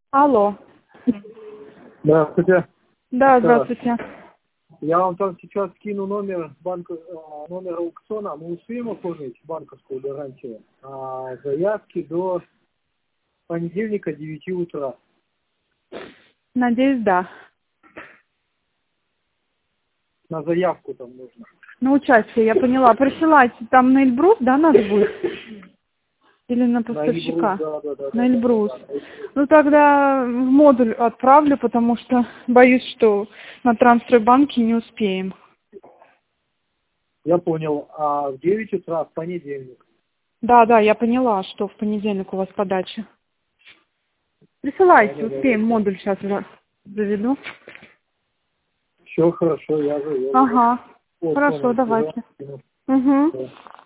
Алло. Здравствуйте. Да, здравствуйте. Я вам там сейчас скину номер номер аукциона. Мы успеем оформить банковскую гарантию заявки до понедельника 9 утра. Надеюсь, да. На заявку там нужно. На участие, я поняла. Присылайте. Там на Эльбрус, да, надо будет? Или на поставщика? На Эльбрус. Ну, тогда в модуль отправлю, потому что боюсь, что на Транстройбанке не успеем. Я понял. А в 9 утра в понедельник. Да, я поняла, что в понедельник у вас подача. Присылайте, успеем. Модуль сейчас заведу. Все хорошо, я завел. Ага. Вот, Хорошо, понял. давайте. Угу.